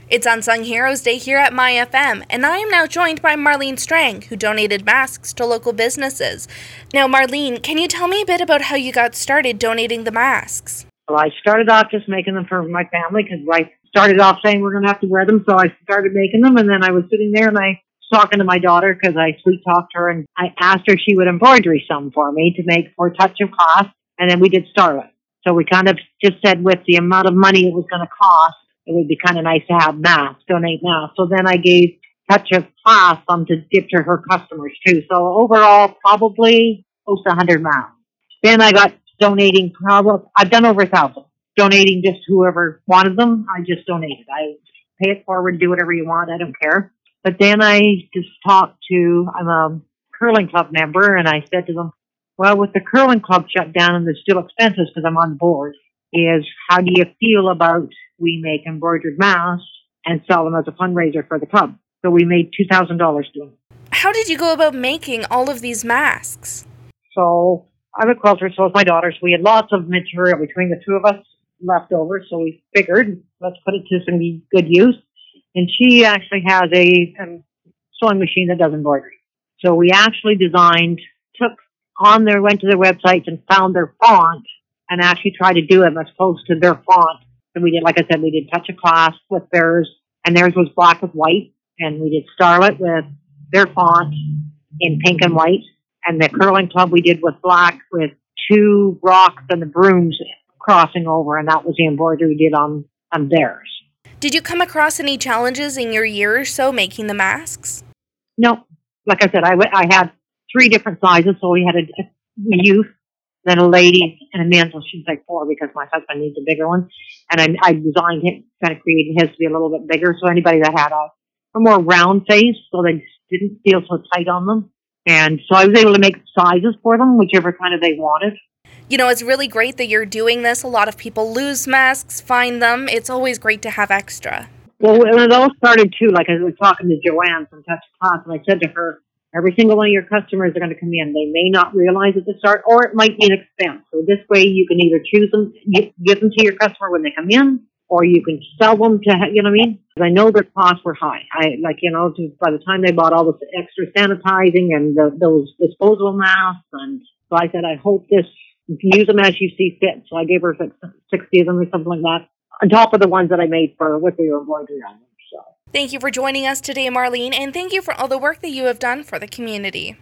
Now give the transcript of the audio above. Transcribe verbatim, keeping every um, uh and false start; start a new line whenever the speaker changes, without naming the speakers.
It's Unsung Heroes Day here at My F M, and I am now joined by Marlene Strang, who donated masks to local businesses. Now, Marlene, can you tell me a bit about how you got started donating the masks?
Well, I started off just making them for my family because I started off saying we're going to have to wear them, so I started making them, and then I was sitting there and I was talking to my daughter because I sweet-talked her, and I asked her if she would embroidery some for me to make for a touch of cost, and then we did Starlet. So we kind of just said with the amount of money it was going to cost, it would be kind of nice to have masks, donate masks. So then I gave Touch of Class some to give to her customers too. So overall, probably close to one hundred masks. Then I got donating, probably, I've done over a thousand. Donating just whoever wanted them, I just donated. I pay it forward, do whatever you want, I don't care. But then I just talked to, I'm a curling club member, and I said to them, well, with the curling club shut down and there's still expenses because I'm on the board, is how do you feel about we make embroidered masks and sell them as a fundraiser for the club? So we made two thousand dollars doing it.
How did you go about making all of these masks?
So I'm a quilter, so is my daughter. So we had lots of material between the two of us left over. So we figured, let's put it to some good use. And she actually has a um, sewing machine that does embroidery. So we actually designed, took on their, went to their websites and found their font and actually tried to do it as close to their font. And we did, like I said, we did Touch of Class with theirs, and theirs was black with white. And we did Starlet with their font in pink and white. And the curling club we did with black with two rocks and the brooms crossing over, and that was the embroidery we did on, on theirs.
Did you come across any challenges in your year or so making the masks?
No. Like I said, I, w- I had three different sizes, so we had a, a youth, then a lady, and a man, so she's like four because my husband needs a bigger one. And I, I designed it, kind of created his to be a little bit bigger, so anybody that had a, a more round face, so they didn't feel so tight on them. And so I was able to make sizes for them, whichever kind of they wanted.
You know, it's really great that you're doing this. A lot of people lose masks, find them. It's always great to have extra.
Well, when it all started, too, like I was talking to Joanne from Touch of Class, and I said to her, every single one of your customers are going to come in. They may not realize at the start, or it might be an expense. So this way you can either choose them, give them to your customer when they come in, or you can sell them to, you know what I mean? Because I know their costs were high. I like, you know, by the time they bought all this extra sanitizing and the, those disposable masks, and so I said, I hope this, you can use them as you see fit. So I gave her like sixty of them or something like that, on top of the ones that I made for with the embroidery on them. So.
Thank you for joining us today, Marlene, and thank you for all the work that you have done for the community.